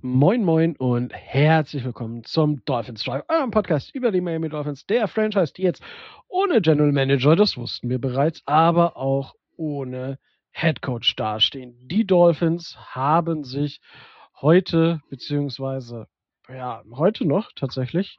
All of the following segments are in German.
Moin Moin und herzlich willkommen zum Dolphins Drive, eurem Podcast über die Miami Dolphins, der Franchise, die jetzt ohne General Manager, das wussten wir bereits, aber auch ohne Head Coach dastehen. Die Dolphins haben sich heute, beziehungsweise heute noch tatsächlich,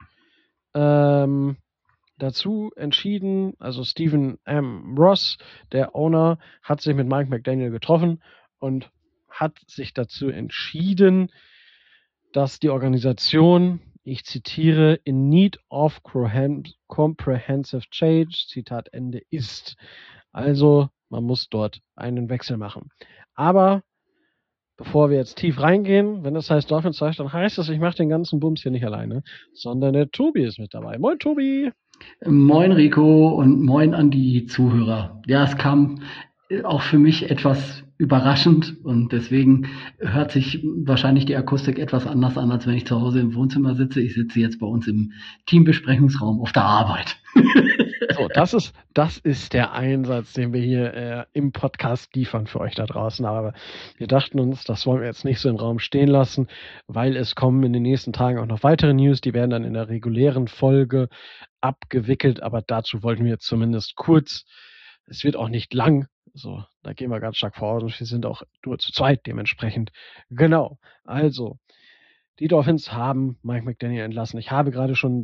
dazu entschieden, also Stephen M. Ross, der Owner, hat sich mit Mike McDaniel getroffen und hat sich dazu entschieden, dass die Organisation, ich zitiere, in need of comprehensive change, Zitat Ende, ist. Also, man muss dort einen Wechsel machen. Aber bevor wir jetzt tief reingehen, wenn das heißt Dolphins Drive, dann heißt es, ich mache den ganzen Bums hier nicht alleine, sondern der Tobi ist mit dabei. Moin, Tobi! Moin Rico und moin an die Zuhörer. Ja, es kam auch für mich etwas überraschend und deswegen hört sich wahrscheinlich die Akustik etwas anders an, als wenn ich zu Hause im Wohnzimmer sitze. Ich sitze jetzt bei uns im Teambesprechungsraum auf der Arbeit. So, das ist der Einsatz, den wir hier im Podcast liefern für euch da draußen. Aber wir dachten uns, das wollen wir jetzt nicht so im Raum stehen lassen, weil es kommen in den nächsten Tagen auch noch weitere News. Die werden dann in der regulären Folge abgewickelt. Aber dazu wollten wir jetzt zumindest kurz, es wird auch nicht lang, so, da gehen wir ganz stark voraus und wir sind auch nur zu zweit dementsprechend. Genau, also die Dolphins haben Mike McDaniel entlassen. Ich habe gerade schon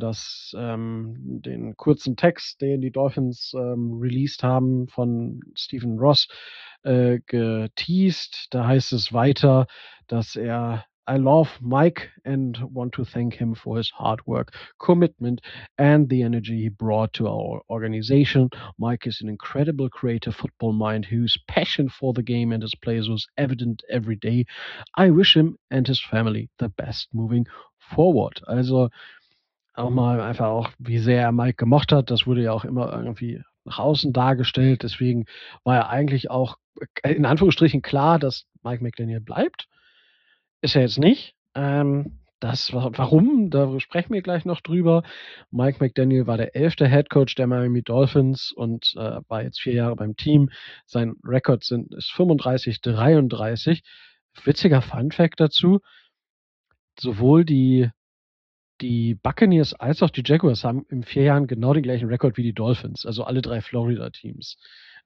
den kurzen Text, den die Dolphins released haben, von Stephen Ross geteased. Da heißt es weiter, dass I love Mike and want to thank him for his hard work, commitment, and the energy he brought to our organization. Mike is an incredible creative football mind whose passion for the game and his players was evident every day. I wish him and his family the best moving forward. Also auch mal einfach auch, wie sehr er Mike gemocht hat. Das wurde ja auch immer irgendwie nach außen dargestellt. Deswegen war ja eigentlich auch in Anführungsstrichen klar, dass Mike McDaniel bleibt. Ist er jetzt nicht. Warum? Da sprechen wir gleich noch drüber. Mike McDaniel war der 11. Head Coach der Miami Dolphins und war jetzt 4 Jahre beim Team. Sein Rekord ist 35-33. Witziger Funfact dazu: Sowohl die Buccaneers als auch die Jaguars haben in 4 Jahren genau den gleichen Rekord wie die Dolphins, also alle 3 Florida-Teams.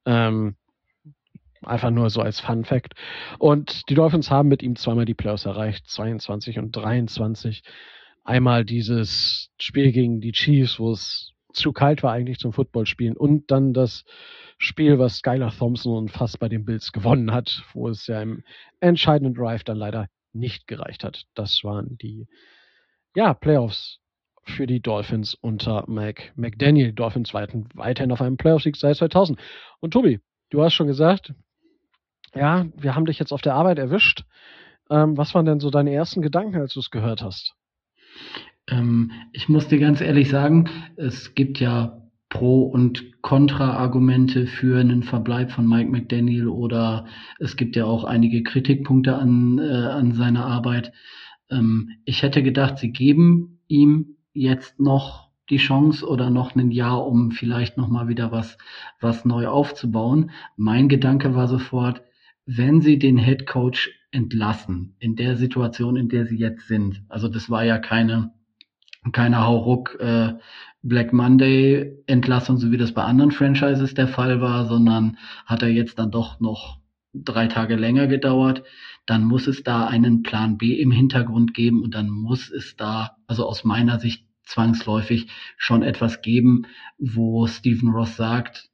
Einfach nur so als Fun Fact. Und die Dolphins haben mit ihm zweimal die Playoffs erreicht, 22 und 23. Einmal dieses Spiel gegen die Chiefs, wo es zu kalt war eigentlich zum Footballspielen, und dann das Spiel, was Skylar Thompson fast bei den Bills gewonnen hat, wo es ja im entscheidenden Drive dann leider nicht gereicht hat. Das waren die Playoffs für die Dolphins unter Mike McDaniel. Die Dolphins weiterhin auf einem Playoff-Sieg seit 2000. Und Tobi, du hast schon gesagt, ja, wir haben dich jetzt auf der Arbeit erwischt. Was waren denn so deine ersten Gedanken, als du es gehört hast? Ich muss dir ganz ehrlich sagen, es gibt ja Pro- und Kontra-Argumente für einen Verbleib von Mike McDaniel, oder es gibt ja auch einige Kritikpunkte an seiner Arbeit. Ich hätte gedacht, sie geben ihm jetzt noch die Chance oder noch ein Jahr, um vielleicht noch mal wieder was neu aufzubauen. Mein Gedanke war sofort, wenn sie den Head Coach entlassen, in der Situation, in der sie jetzt sind. Also das war ja keine Hauruck Black Monday Entlassung, so wie das bei anderen Franchises der Fall war, sondern hat er jetzt dann doch noch 3 Tage länger gedauert, dann muss es da einen Plan B im Hintergrund geben und dann muss es da, also aus meiner Sicht zwangsläufig, schon etwas geben, wo Stephen Ross sagt,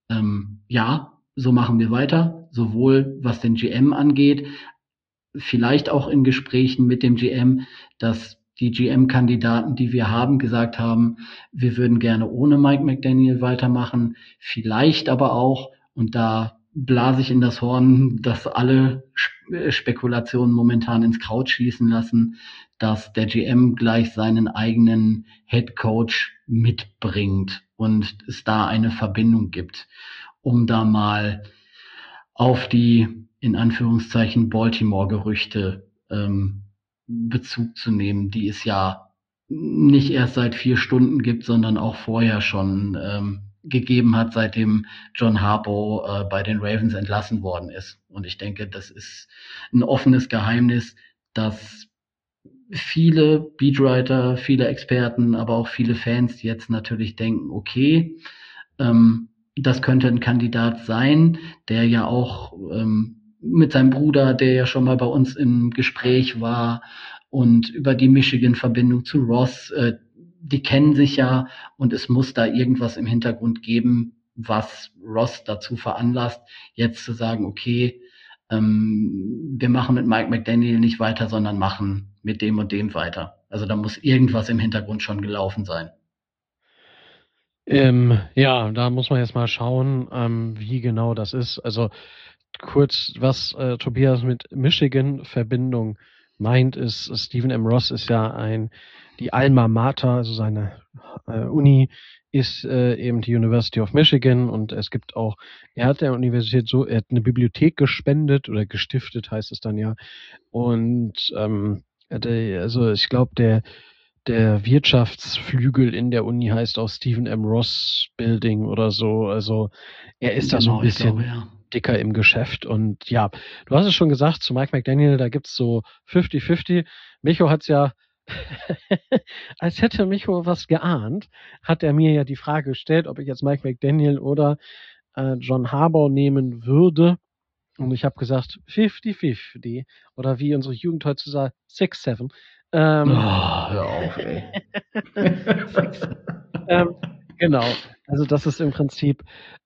ja, so machen wir weiter, sowohl was den GM angeht, vielleicht auch in Gesprächen mit dem GM, dass die GM-Kandidaten, die wir haben, gesagt haben, wir würden gerne ohne Mike McDaniel weitermachen, vielleicht aber auch, und da blase ich in das Horn, dass alle Spekulationen momentan ins Kraut schießen lassen, dass der GM gleich seinen eigenen Head Coach mitbringt und es da eine Verbindung gibt, um da mal auf die, in Anführungszeichen, Baltimore-Gerüchte Bezug zu nehmen, die es ja nicht erst seit 4 Stunden gibt, sondern auch vorher schon gegeben hat, seitdem John Harbaugh bei den Ravens entlassen worden ist. Und ich denke, das ist ein offenes Geheimnis, dass viele Beatwriter, viele Experten, aber auch viele Fans jetzt natürlich denken, okay, das könnte ein Kandidat sein, der ja auch mit seinem Bruder, der ja schon mal bei uns im Gespräch war und über die Michigan-Verbindung zu Ross, die kennen sich ja und es muss da irgendwas im Hintergrund geben, was Ross dazu veranlasst, jetzt zu sagen, okay, wir machen mit Mike McDaniel nicht weiter, sondern machen mit dem und dem weiter. Also da muss irgendwas im Hintergrund schon gelaufen sein. Ja, da muss man jetzt mal schauen, wie genau das ist. Also kurz, was Tobias mit Michigan-Verbindung meint, ist, Stephen M. Ross ist ja die Alma Mater, also seine Uni ist eben die University of Michigan und es gibt auch, er hat der Universität er hat eine Bibliothek gespendet oder gestiftet, heißt es dann ja. Und also ich glaube, der Wirtschaftsflügel in der Uni heißt auch Stephen M. Ross Building oder so. Also er ist da so ein Genau, ich bisschen glaube, ja. dicker im Geschäft. Und ja, du hast es schon gesagt, zu Mike McDaniel, da gibt's so 50-50. Micho hat's ja, als hätte Micho was geahnt, hat er mir ja die Frage gestellt, ob ich jetzt Mike McDaniel oder John Harbaugh nehmen würde. Und ich habe gesagt 50-50. Oder wie unsere Jugend heute sagt, 6-7. Hör auf, ey. Ähm, genau. Also das ist im Prinzip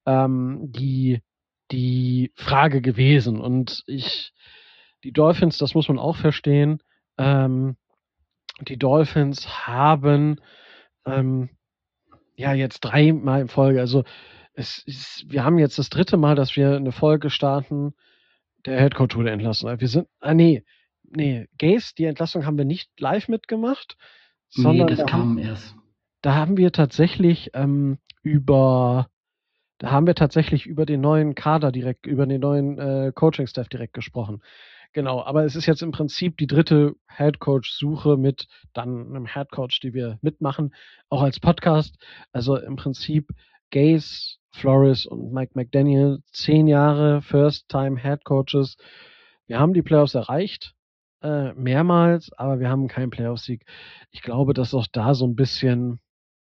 die Frage gewesen. Und die Dolphins, das muss man auch verstehen, die Dolphins haben ja jetzt 3-mal in Folge, also wir haben jetzt das 3. Mal, dass wir eine Folge starten, der Headcoach wurde entlassen. Nee, Gase, die Entlassung haben wir nicht live mitgemacht, Nee, sondern das kam erst. da haben wir tatsächlich über den neuen Kader direkt, über den neuen Coaching-Staff direkt gesprochen. Genau, aber es ist jetzt im Prinzip die 3. Headcoach-Suche mit dann einem Headcoach, die wir mitmachen, auch als Podcast. Also im Prinzip Gase, Flores und Mike McDaniel, 10 Jahre First-Time Headcoaches. Wir haben die Playoffs erreicht, mehrmals, aber wir haben keinen Playoff-Sieg. Ich glaube, dass auch da so ein bisschen,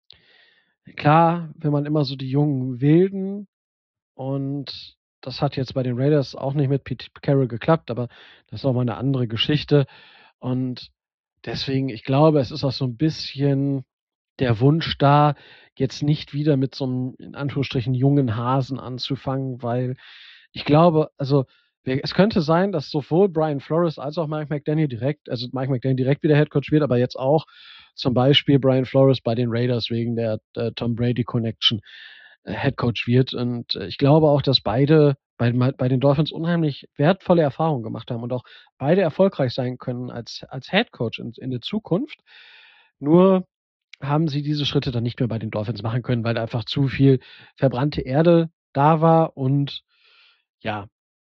klar, wenn man immer so die jungen Wilden, und das hat jetzt bei den Raiders auch nicht mit Pete Carroll geklappt, aber das ist auch mal eine andere Geschichte. Und deswegen, ich glaube, es ist auch so ein bisschen der Wunsch da, jetzt nicht wieder mit so einem, in Anführungsstrichen, jungen Hasen anzufangen, weil ich glaube, also es könnte sein, dass sowohl Brian Flores als auch Mike McDaniel direkt wieder Headcoach wird, aber jetzt auch zum Beispiel Brian Flores bei den Raiders wegen der Tom Brady Connection Headcoach wird. Und ich glaube auch, dass beide bei den Dolphins unheimlich wertvolle Erfahrungen gemacht haben und auch beide erfolgreich sein können als Headcoach in der Zukunft. Nur haben sie diese Schritte dann nicht mehr bei den Dolphins machen können, weil einfach zu viel verbrannte Erde da war. Und ja,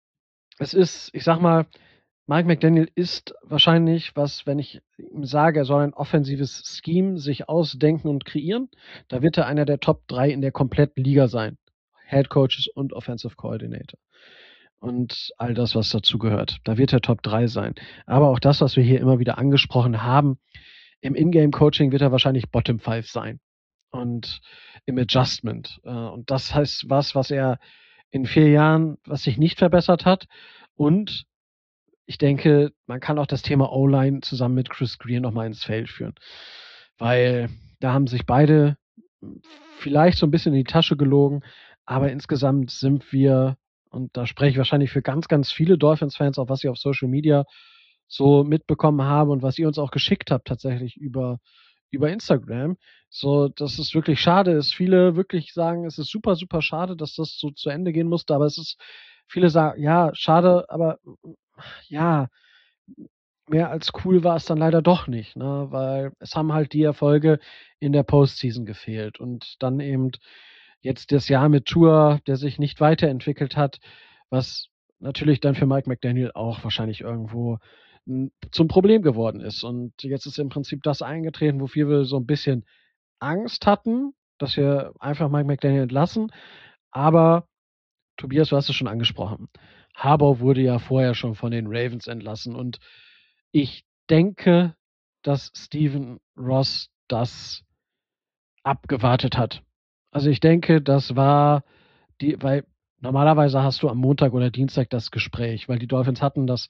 ich sag mal, Mike McDaniel ist wahrscheinlich wenn ich ihm sage, er soll ein offensives Scheme sich ausdenken und kreieren, da wird er einer der Top 3 in der kompletten Liga sein. Head Coaches und Offensive Coordinator. Und all das, was dazu gehört. Da wird er Top 3 sein. Aber auch das, was wir hier immer wieder angesprochen haben, im Ingame-Coaching wird er wahrscheinlich Bottom 5 sein. Und im Adjustment. Und das heißt was er in 4 Jahren, was sich nicht verbessert hat. Und ich denke, man kann auch das Thema O-Line zusammen mit Chris Greer nochmal ins Feld führen. Weil da haben sich beide vielleicht so ein bisschen in die Tasche gelogen, aber insgesamt sind wir, und da spreche ich wahrscheinlich für ganz, ganz viele Dolphins-Fans, auch was ich auf Social Media so mitbekommen habe und was ihr uns auch geschickt habt, tatsächlich über Instagram, so dass es wirklich schade ist. Viele wirklich sagen, es ist super, super schade, dass das so zu Ende gehen musste, aber viele sagen, ja, schade, aber ja, mehr als cool war es dann leider doch nicht, ne? Weil es haben halt die Erfolge in der Postseason gefehlt und dann eben jetzt das Jahr mit Tua, der sich nicht weiterentwickelt hat, was natürlich dann für Mike McDaniel auch wahrscheinlich irgendwo zum Problem geworden ist. Und jetzt ist im Prinzip das eingetreten, wofür wir so ein bisschen Angst hatten, dass wir einfach Mike McDaniel entlassen. Aber Tobias, du hast es schon angesprochen. Harbaugh wurde ja vorher schon von den Ravens entlassen und ich denke, dass Stephen Ross das abgewartet hat. Also ich denke, das war weil normalerweise hast du am Montag oder Dienstag das Gespräch, weil die Dolphins hatten das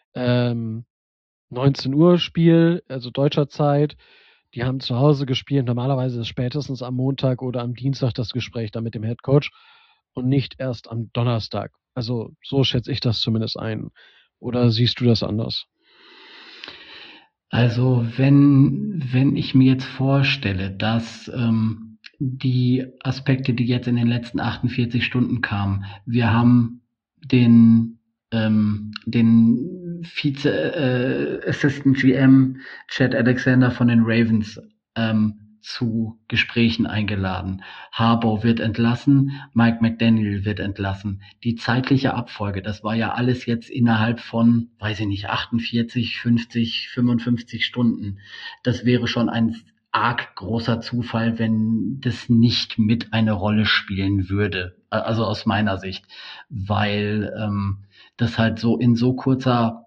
19 Uhr Spiel, also deutscher Zeit. Die haben zu Hause gespielt. Normalerweise ist spätestens am Montag oder am Dienstag das Gespräch dann mit dem Head Coach und nicht erst am Donnerstag. Also so schätze ich das zumindest ein. Oder siehst du das anders? Also wenn ich mir jetzt vorstelle, dass die Aspekte, die jetzt in den letzten 48 Stunden kamen, wir haben den Vize-Assistant GM Chad Alexander von den Ravens zu Gesprächen eingeladen. Harbaugh wird entlassen, Mike McDaniel wird entlassen. Die zeitliche Abfolge, das war ja alles jetzt innerhalb von, weiß ich nicht, 48, 50, 55 Stunden. Das wäre schon ein arg großer Zufall, wenn das nicht mit eine Rolle spielen würde. Also aus meiner Sicht, weil das halt so in so kurzer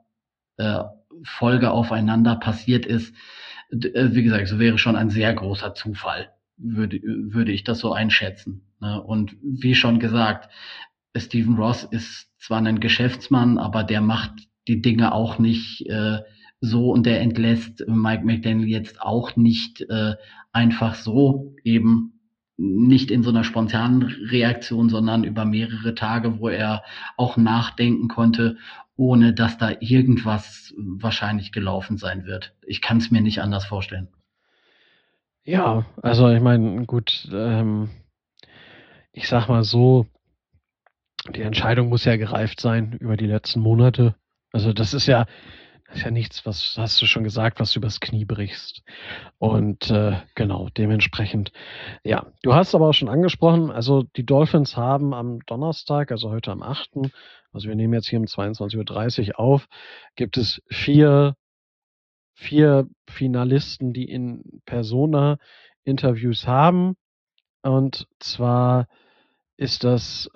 Folge aufeinander passiert ist. Wie gesagt, so wäre schon ein sehr großer Zufall, würde ich das so einschätzen. Ne? Und wie schon gesagt, Stephen Ross ist zwar ein Geschäftsmann, aber der macht die Dinge auch nicht so und der entlässt Mike McDaniel jetzt auch nicht einfach so, eben nicht in so einer spontanen Reaktion, sondern über mehrere Tage, wo er auch nachdenken konnte, ohne dass da irgendwas wahrscheinlich gelaufen sein wird. Ich kann es mir nicht anders vorstellen. Ja, also ich meine, gut, ich sag mal so, die Entscheidung muss ja gereift sein über die letzten Monate. Also das ist ja nichts, was hast du schon gesagt, was du übers Knie brichst. Und genau, dementsprechend, ja. Du hast aber auch schon angesprochen, also die Dolphins haben am Donnerstag, also heute am 8., also wir nehmen jetzt hier um 22:30 Uhr auf, gibt es vier Finalisten, die in Persona Interviews haben. Und zwar ist das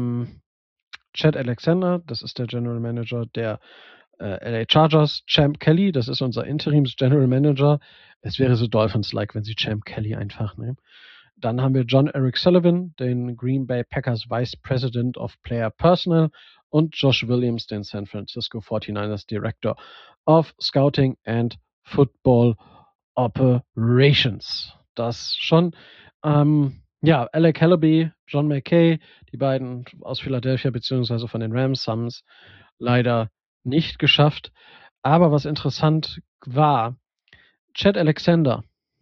Chad Alexander, das ist der General Manager der LA Chargers, Champ Kelly, das ist unser Interims-General Manager. Es wäre so Dolphins-like, wenn sie Champ Kelly einfach nehmen. Dann haben wir John Eric Sullivan, den Green Bay Packers Vice President of Player Personnel, und Josh Williams, den San Francisco 49ers Director of Scouting and Football Operations. Das schon. Ja, Alec Halaby, John McKay, die beiden aus Philadelphia beziehungsweise von den Rams haben es leider nicht geschafft. Aber was interessant war, Chad Alexander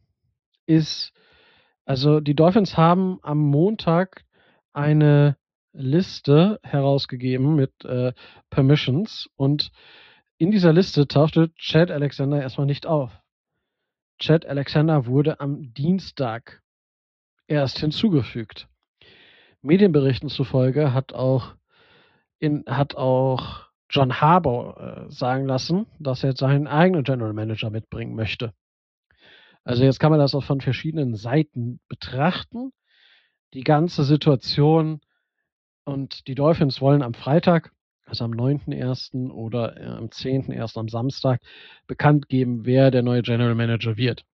also die Dolphins haben am Montag eine Liste herausgegeben mit Permissions und in dieser Liste tauchte Chad Alexander erstmal nicht auf. Chad Alexander wurde am Dienstag erst hinzugefügt. Medienberichten zufolge hat auch John Harbaugh sagen lassen, dass er jetzt seinen eigenen General Manager mitbringen möchte. Also jetzt kann man das auch von verschiedenen Seiten betrachten, die ganze Situation. Und die Dolphins wollen am Freitag, also am 9.1. oder am 10.1. am Samstag, bekannt geben, wer der neue General Manager wird.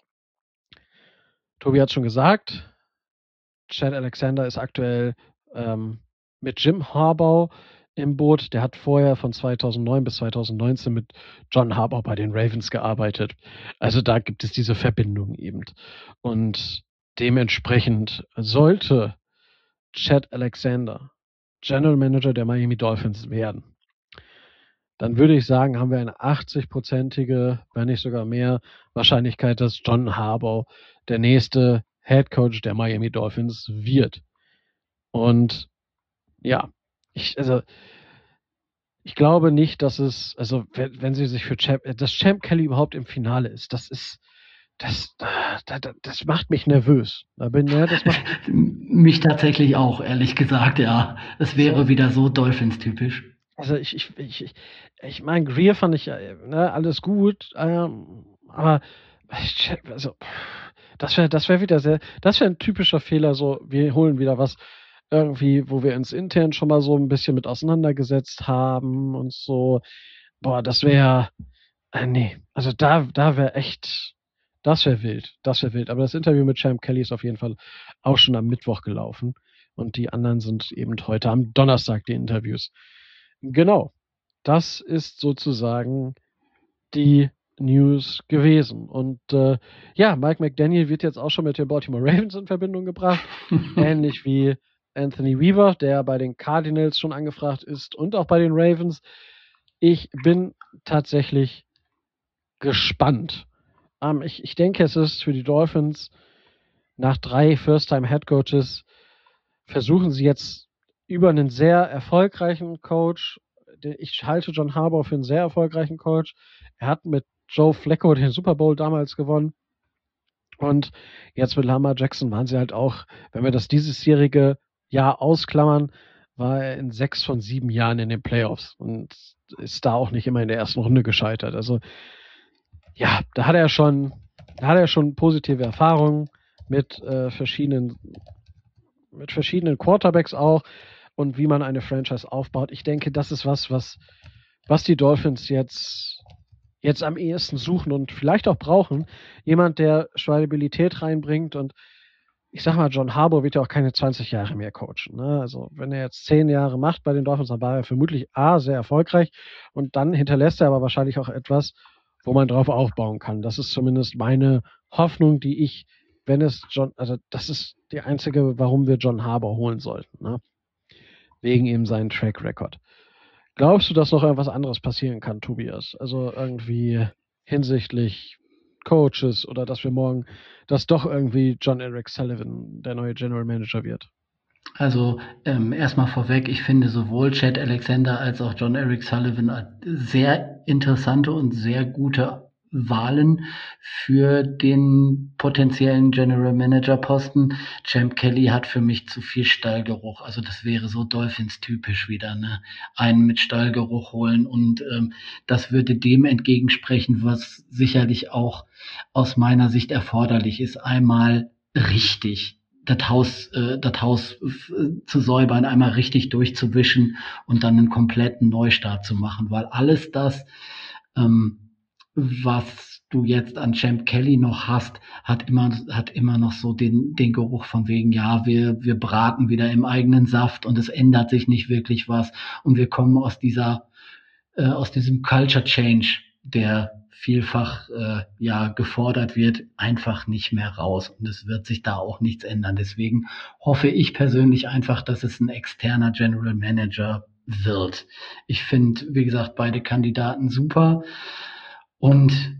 Tobi hat schon gesagt, Chad Alexander ist aktuell mit Jim Harbaugh im Boot. Der hat vorher von 2009 bis 2019 mit John Harbaugh bei den Ravens gearbeitet. Also da gibt es diese Verbindung eben. Und dementsprechend sollte Chad Alexander General Manager der Miami Dolphins werden, dann würde ich sagen, haben wir eine 80-prozentige, wenn nicht sogar mehr, Wahrscheinlichkeit, dass John Harbaugh der nächste Head Coach der Miami Dolphins wird. Und ja, ich glaube nicht, dass es, also wenn sie sich für dass Champ Kelly überhaupt im Finale ist, das macht mich nervös. Das macht Mich tatsächlich auch, ehrlich gesagt, ja. Es wäre wieder so Dolphins-typisch. Also ich meine, Greer fand ich alles gut, aber also, das wäre wieder das wäre ein typischer Fehler, so wir holen wieder was irgendwie, wo wir uns intern schon mal so ein bisschen mit auseinandergesetzt haben und so. Boah, das wäre, nee, Also da wäre echt, das wäre wild, das wäre wild. Aber das Interview mit Champ Kelly ist auf jeden Fall auch schon am Mittwoch gelaufen. Und die anderen sind eben heute am Donnerstag, die Interviews. Genau. Das ist sozusagen die News gewesen. Und ja, Mike McDaniel wird jetzt auch schon mit den Baltimore Ravens in Verbindung gebracht. Ähnlich wie Anthony Weaver, der bei den Cardinals schon angefragt ist und auch bei den Ravens. Ich bin tatsächlich gespannt. Ich denke, es ist für die Dolphins nach 3 First-Time-Head-Coaches versuchen sie jetzt über einen sehr erfolgreichen Coach. Ich halte John Harbaugh für einen sehr erfolgreichen Coach. Er hat mit Joe Flacco den Super Bowl damals gewonnen. Und jetzt mit Lamar Jackson waren sie halt auch, wenn wir das diesjährige Jahr ausklammern, war er in 6 von 7 Jahren in den Playoffs und ist da auch nicht immer in der ersten Runde gescheitert. Also ja, da hat er schon positive Erfahrungen mit verschiedenen Quarterbacks auch und wie man eine Franchise aufbaut. Ich denke, das ist was die Dolphins jetzt am ehesten suchen und vielleicht auch brauchen. Jemand, der Stabilität reinbringt und ich sag mal, John Harbaugh wird ja auch keine 20 Jahre mehr coachen. Ne? Also wenn er jetzt 10 Jahre macht bei den Dolphins, dann war er vermutlich sehr erfolgreich und dann hinterlässt er aber wahrscheinlich auch etwas, wo man drauf aufbauen kann. Das ist zumindest meine Hoffnung, die ich, also das ist die einzige, warum wir John Harbaugh holen sollten. Ne? Wegen eben seinen Track Record. Glaubst du, dass noch irgendwas anderes passieren kann, Tobias? Also irgendwie hinsichtlich Coaches oder dass wir morgen, dass doch irgendwie John Eric Sullivan der neue General Manager wird? Also erstmal vorweg, ich finde sowohl Chad Alexander als auch John Eric Sullivan sehr interessante und sehr gute Wahlen für den potenziellen General Manager Posten. Champ Kelly hat für mich zu viel Stallgeruch. Also das wäre so Dolphins typisch wieder, ne? Einen mit Stallgeruch holen und das würde dem entgegensprechen, was sicherlich auch aus meiner Sicht erforderlich ist. Einmal richtig das Haus zu säubern, einmal richtig durchzuwischen und dann einen kompletten Neustart zu machen, weil alles das, was du jetzt an Champ Kelly noch hast, hat immer noch so den Geruch von wegen, ja, wir braten wieder im eigenen Saft und es ändert sich nicht wirklich was und wir kommen aus diesem Culture Change, der vielfach gefordert wird, einfach nicht mehr raus. Und es wird sich da auch nichts ändern. Deswegen hoffe ich persönlich einfach, dass es ein externer General Manager wird. Ich finde, wie gesagt, beide Kandidaten super. Und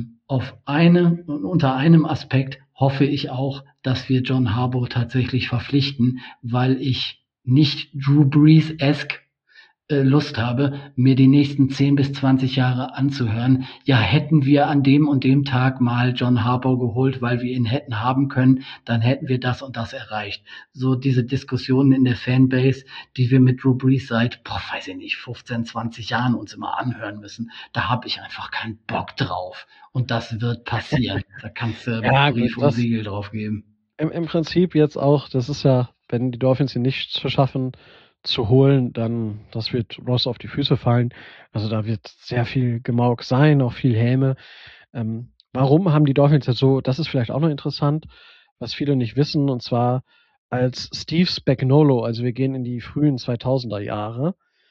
unter einem Aspekt hoffe ich auch, dass wir John Harbaugh tatsächlich verpflichten, weil ich nicht Drew Brees-esque Lust habe, mir die nächsten 10 bis 20 Jahre anzuhören. Ja, hätten wir an dem und dem Tag mal John Harbaugh geholt, weil wir ihn hätten haben können, dann hätten wir das und das erreicht. So diese Diskussionen in der Fanbase, die wir mit Drew Brees seit, weiß ich nicht, 15, 20 Jahren uns immer anhören müssen, da habe ich einfach keinen Bock drauf. Und das wird passieren. Da kannst du Brief und Siegel drauf geben. Im Prinzip jetzt auch, das ist ja, wenn die Dolphins ihn nicht zu schaffen, zu holen, dann das wird Ross auf die Füße fallen. Also da wird sehr viel Gemauk sein, auch viel Häme. Warum haben die Dolphins jetzt so, das ist vielleicht auch noch interessant, was viele nicht wissen, und zwar als Steve Spagnuolo, also wir gehen in die frühen 2000er Jahre,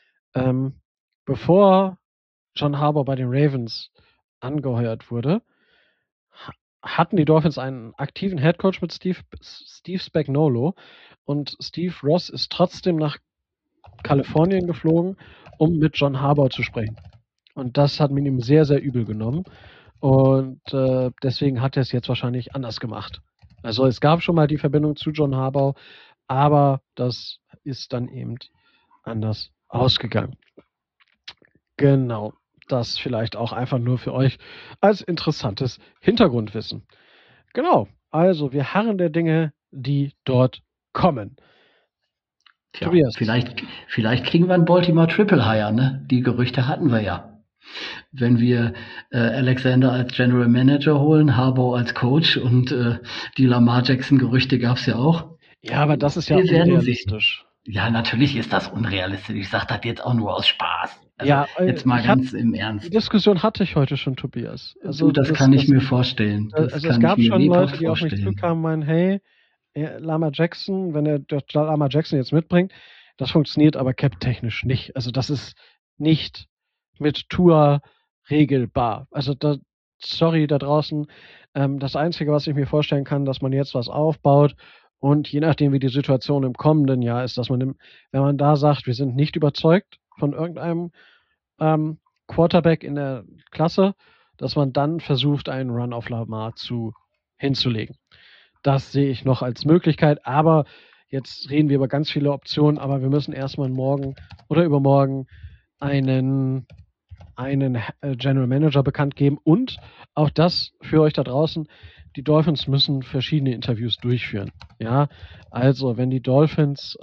bevor John Harbaugh bei den Ravens angeheuert wurde, hatten die Dolphins einen aktiven Headcoach mit Steve Spagnuolo und Steve Ross ist trotzdem nach Kalifornien geflogen, um mit John Harbaugh zu sprechen. Und das hat man ihm sehr, sehr übel genommen. Und deswegen hat er es jetzt wahrscheinlich anders gemacht. Also es gab schon mal die Verbindung zu John Harbaugh, aber das ist dann eben anders ausgegangen. Genau, das vielleicht auch einfach nur für euch als interessantes Hintergrundwissen. Genau, also wir harren der Dinge, die dort kommen. Tja, vielleicht kriegen wir einen Baltimore Triple Hire, ne? Die Gerüchte hatten wir ja. Wenn wir Alexander als General Manager holen, Harbaugh als Coach und die Lamar Jackson Gerüchte gab es ja auch. Ja, aber das ist ja unrealistisch. Ja, natürlich ist das unrealistisch. Ich sage das jetzt auch nur aus Spaß. Also Ja, jetzt mal ich hatte ganz im die Ernst. Diskussion hatte ich heute schon, Tobias. Du, Also das das, kann ich das, mir vorstellen. Das also es kann ich gab mir schon Leute, lebhaft die auf mich vorstellen. zukamen, meinen, hey, Lama Jackson, wenn er Lama Jackson jetzt mitbringt, das funktioniert aber cap-technisch nicht. Also das ist nicht mit Tour regelbar. Also da, sorry da draußen, das Einzige, was ich mir vorstellen kann, dass man jetzt was aufbaut und je nachdem, wie die Situation im kommenden Jahr ist, dass man, wenn man da sagt, wir sind nicht überzeugt von irgendeinem Quarterback in der Klasse, dass man dann versucht, einen Run auf Lamar hinzulegen. Das sehe ich noch als Möglichkeit, aber jetzt reden wir über ganz viele Optionen, aber wir müssen erstmal morgen oder übermorgen einen, einen General Manager bekannt geben und auch das für euch da draußen, die Dolphins müssen verschiedene Interviews durchführen. Ja, also wenn die Dolphins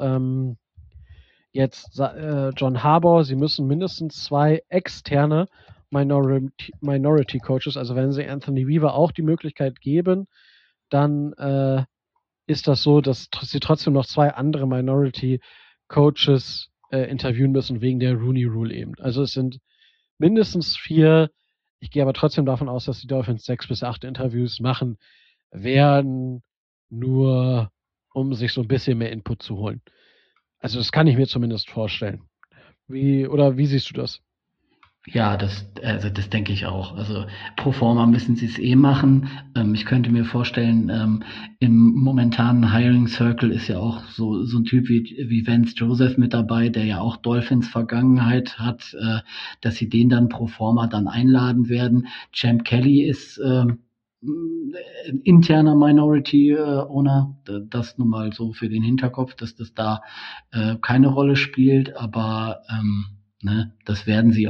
jetzt John Harbaugh, sie müssen mindestens 2 externe Minority Coaches, also wenn sie Anthony Weaver auch die Möglichkeit geben, dann ist das so, dass sie trotzdem noch 2 andere Minority Coaches interviewen müssen wegen der Rooney Rule eben. Also es sind mindestens 4. Ich gehe aber trotzdem davon aus, dass die Dolphins 6 bis 8 Interviews machen werden, nur um sich so ein bisschen mehr Input zu holen. Also das kann ich mir zumindest vorstellen. Wie siehst du das? Ja, also das denke ich auch. Also pro forma müssen sie es eh machen. Ich könnte mir vorstellen, im momentanen Hiring Circle ist ja auch so ein Typ wie Vance Joseph mit dabei, der ja auch Dolphins Vergangenheit hat, dass sie den dann pro forma dann einladen werden. Champ Kelly ist ein interner Minority Owner. Das nun mal so für den Hinterkopf, dass das da keine Rolle spielt, aber ne, das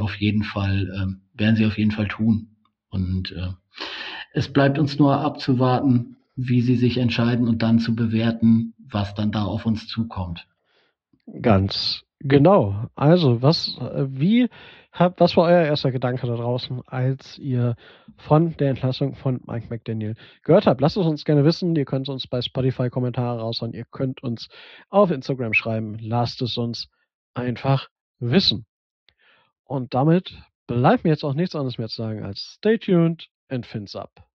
werden sie auf jeden Fall tun. Und es bleibt uns nur abzuwarten, wie sie sich entscheiden und dann zu bewerten, was dann da auf uns zukommt. Ganz genau. Also, was war euer erster Gedanke da draußen, als ihr von der Entlassung von Mike McDaniel gehört habt? Lasst es uns gerne wissen. Ihr könnt uns bei Spotify Kommentare raushauen. Ihr könnt uns auf Instagram schreiben. Lasst es uns einfach wissen. Und damit bleibt mir jetzt auch nichts anderes mehr zu sagen als stay tuned and fins up.